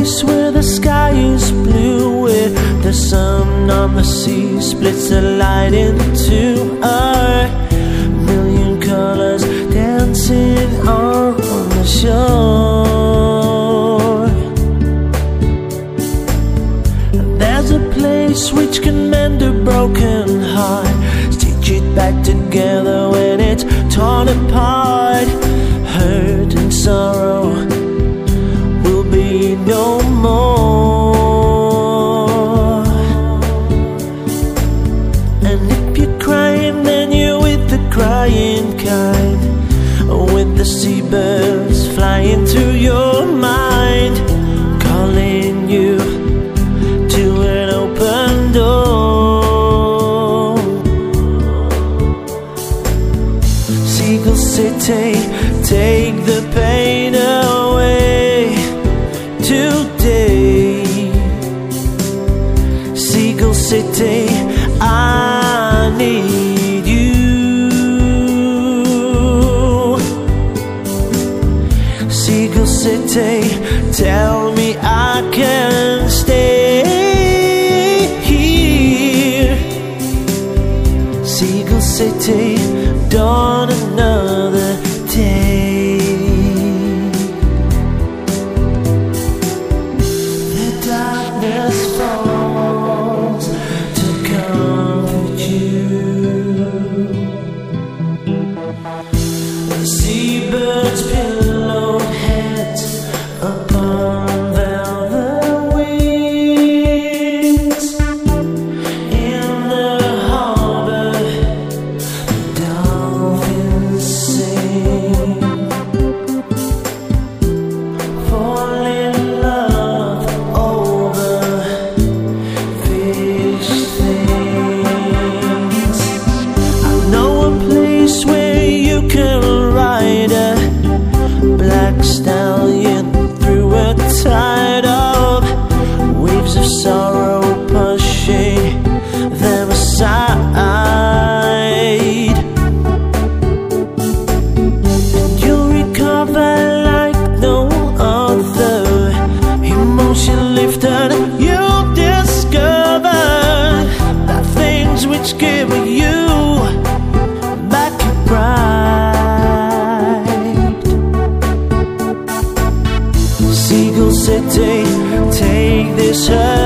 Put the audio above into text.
place where the sky is blue, where the sun on the sea splits the light into a million colors dancing on the shore. There's a place which can mend a broken heart, stitch it back together when it's torn apart. Hurt and sorrow will be no more. And if you're crying, then you're with the crying kind, with the seabirds flying through your mind, calling you to an open door. Seagull City, take the pain away today. Seagull City, I need you. Seagull City, tell me I can stay here. Seagull City, dawn another day. The darkness falls to comfort you. The seabirds pillowed heads upon velvet wings. In the harbor, dolphins sing. Fall in love over fish things. I know a place where you can ride a black stallion through a tide of waves of sorrow pushing them aside. And you'll recover like no other. Emotion lifted, you'll discover the things which give you back your pride. Seagull City, take this hurt